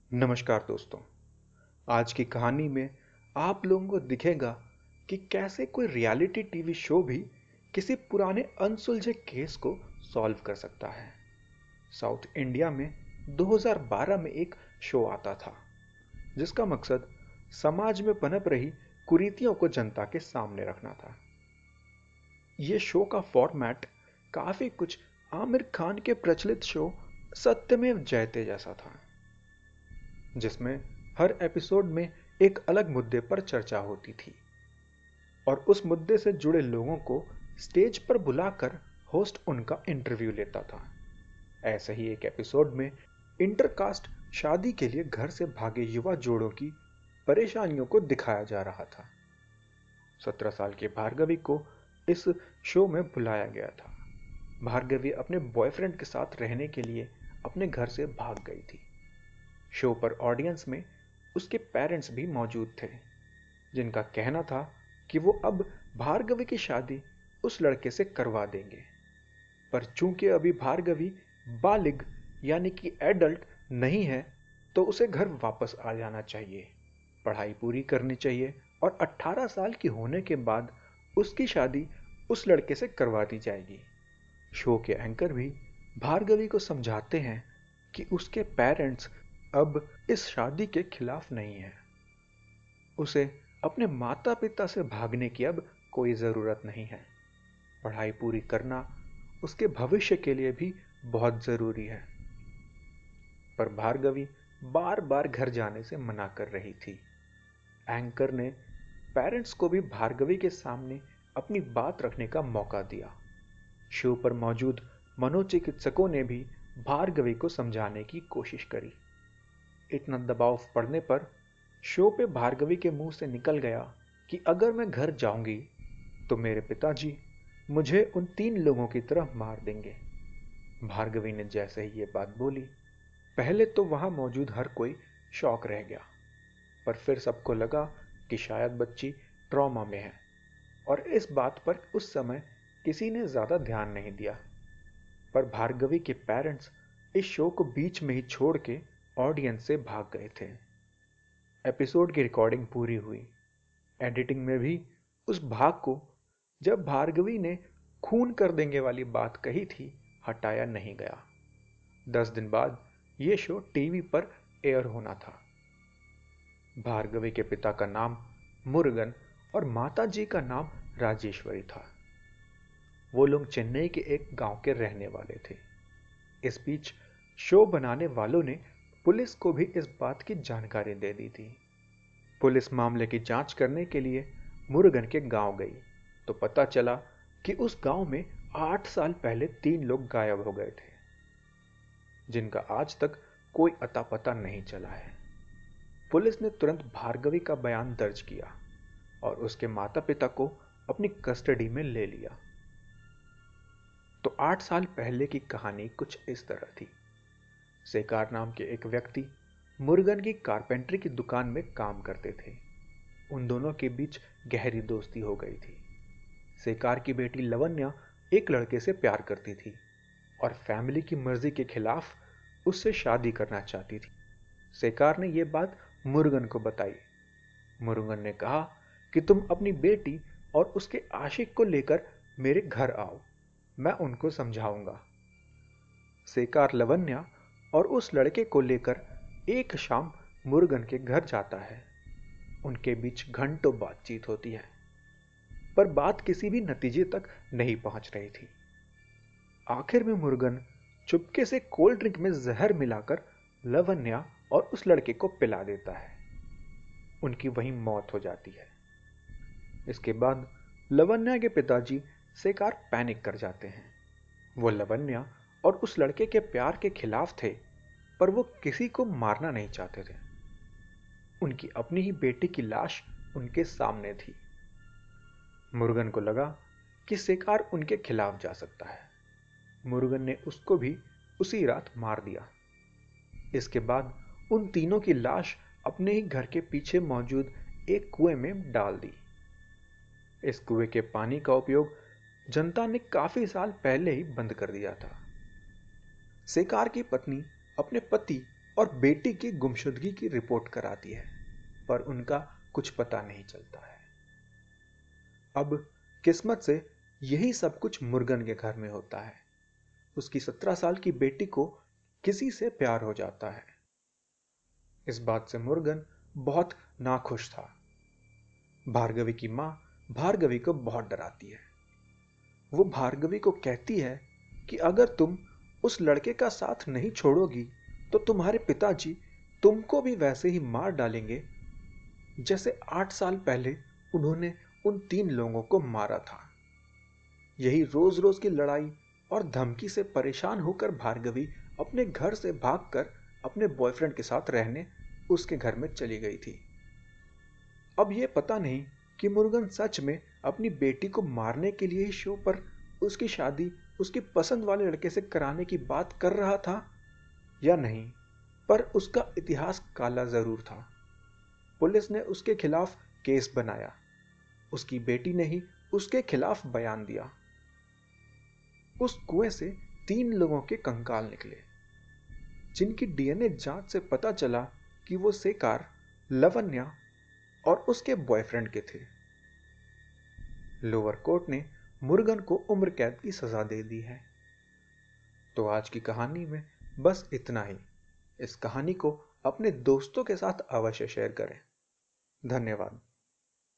नमस्कार दोस्तों। आज की कहानी में आप लोगों को दिखेगा कि कैसे कोई रियलिटी टीवी शो भी किसी पुराने अनसुलझे केस को सॉल्व कर सकता है। साउथ इंडिया में 2012 में एक शो आता था जिसका मकसद समाज में पनप रही कुरीतियों को जनता के सामने रखना था। यह शो का फॉर्मेट काफी कुछ आमिर खान के प्रचलित शो सत्यमेव जयते जैसा था, जिसमें हर एपिसोड में एक अलग मुद्दे पर चर्चा होती थी और उस मुद्दे से जुड़े लोगों को स्टेज पर बुलाकर होस्ट उनका इंटरव्यू लेता था। ऐसे ही एक एपिसोड में इंटरकास्ट शादी के लिए घर से भागे युवा जोड़ों की परेशानियों को दिखाया जा रहा था। 17 साल की भार्गवी को इस शो में बुलाया गया था। भार्गवी अपने बॉयफ्रेंड के साथ रहने के लिए अपने घर से भाग गई थी। शो पर ऑडियंस में उसके पेरेंट्स भी मौजूद थे, जिनका कहना था कि वो अब भार्गवी की शादी उस लड़के से करवा देंगे, पर चूंकि अभी भार्गवी बालिग यानी कि एडल्ट नहीं है तो उसे घर वापस आ जाना चाहिए, पढ़ाई पूरी करनी चाहिए और 18 साल की होने के बाद उसकी शादी उस लड़के से करवा दी जाएगी। शो के एंकर भी भार्गवी को समझाते हैं कि उसके पेरेंट्स अब इस शादी के खिलाफ नहीं है। उसे अपने माता पिता से भागने की अब कोई जरूरत नहीं है। पढ़ाई पूरी करना उसके भविष्य के लिए भी बहुत जरूरी है। पर भार्गवी बार बार घर जाने से मना कर रही थी। एंकर ने पेरेंट्स को भी भार्गवी के सामने अपनी बात रखने का मौका दिया। शो पर मौजूद मनोचिकित्सकों ने भी भार्गवी को समझाने की कोशिश करी। इतना दबाव पड़ने पर शो पे भार्गवी के मुंह से निकल गया कि अगर मैं घर जाऊंगी तो मेरे पिताजी मुझे उन 3 लोगों की तरह मार देंगे। भार्गवी ने जैसे ही ये बात बोली, पहले तो वहां मौजूद हर कोई शॉक रह गया, पर फिर सबको लगा कि शायद बच्ची ट्रॉमा में है और इस बात पर उस समय किसी ने ज्यादा ध्यान नहीं दिया। पर भार्गवी के पेरेंट्स इस शो को बीच में ही छोड़ के ऑडियंस से भाग गए थे। एपिसोड की रिकॉर्डिंग पूरी हुई। एडिटिंग में भी उस भाग को, जब भार्गवी ने खून कर देंगे वाली बात कही थी, हटाया नहीं गया। 10 दिन बाद यह शो टीवी पर एयर होना था। भार्गवी के पिता का नाम मुरुगन और माता जी का नाम राजेश्वरी था। वो लोग चेन्नई के एक गांव के रहने वाले थे। इस बीच शो बनाने वालों ने पुलिस को भी इस बात की जानकारी दे दी थी। पुलिस मामले की जांच करने के लिए मुरुगन के गांव गई तो पता चला कि उस गांव में 8 साल पहले 3 लोग गायब हो गए थे, जिनका आज तक कोई अता पता नहीं चला है। पुलिस ने तुरंत भार्गवी का बयान दर्ज किया और उसके माता पिता को अपनी कस्टडी में ले लिया। तो 8 साल पहले की कहानी कुछ इस तरह थी। सेकार नाम के एक व्यक्ति मुरुगन की कारपेंटरी की दुकान में काम करते थे। उन दोनों के बीच गहरी दोस्ती हो गई थी। सेकार की बेटी लवन्या एक लड़के से प्यार करती थी और फैमिली की मर्जी के खिलाफ उससे शादी करना चाहती थी। सेकार ने यह बात मुरुगन को बताई। मुरुगन ने कहा कि तुम अपनी बेटी और उसके आशिक को लेकर मेरे घर आओ, मैं उनको समझाऊंगा। सेकार लवन्या और उस लड़के को लेकर एक शाम मुरुगन के घर जाता है। उनके बीच घंटों बातचीत होती है, पर बात किसी भी नतीजे तक नहीं पहुंच रही थी। आखिर में मुरुगन चुपके से कोल्ड ड्रिंक में जहर मिलाकर लवन्या और उस लड़के को पिला देता है। उनकी वहीं मौत हो जाती है। इसके बाद लवन्या के पिताजी सेकार पैनिक कर जाते हैं। वो लवन्या और उस लड़के के प्यार के खिलाफ थे, पर वो किसी को मारना नहीं चाहते थे। उनकी अपनी ही बेटी की लाश उनके सामने थी। मुरुगन को लगा कि सेकार उनके खिलाफ जा सकता है। मुरुगन ने उसको भी उसी रात मार दिया। इसके बाद उन तीनों की लाश अपने ही घर के पीछे मौजूद एक कुएं में डाल दी। इस कुएं के पानी का उपयोग जनता ने काफी साल पहले ही बंद कर दिया था। सेकार की पत्नी अपने पति और बेटी की गुमशुदगी की रिपोर्ट कराती है, पर उनका कुछ पता नहीं चलता है। अब किस्मत से यही सब कुछ मुर्गन के घर में होता है। उसकी 17 साल की बेटी को किसी से प्यार हो जाता है। इस बात से मुर्गन बहुत नाखुश था। भार्गवी की मां भार्गवी को बहुत डराती है। वो भार्गवी को कहती है कि अगर तुम उस लड़के का साथ नहीं छोड़ोगी तो तुम्हारे पिताजी तुमको भी वैसे ही मार डालेंगे जैसे 8 साल पहले उन्होंने उन 3 लोगों को मारा था। यही रोज रोज की लड़ाई और धमकी से परेशान होकर भार्गवी अपने घर से भागकर अपने बॉयफ्रेंड के साथ रहने उसके घर में चली गई थी। अब यह पता नहीं कि मुर्गन सच में अपनी बेटी को मारने के लिए ही शो पर उसकी शादी उसकी पसंद वाले लड़के से कराने की बात कर रहा था या नहीं, पर उसका इतिहास काला जरूर था। पुलिस ने उसके खिलाफ केस बनाया। उसकी बेटी ने ही उसके खिलाफ बयान दिया। उस कुएं से 3 लोगों के कंकाल निकले, जिनकी डीएनए जांच से पता चला कि वो सेकार, लवन्या और उसके बॉयफ्रेंड के थे। लोअर कोर्ट ने मुर्गन को उम्र कैद की सजा दे दी है। तो आज की कहानी में बस इतना ही। इस कहानी को अपने दोस्तों के साथ अवश्य शेयर करें। धन्यवाद।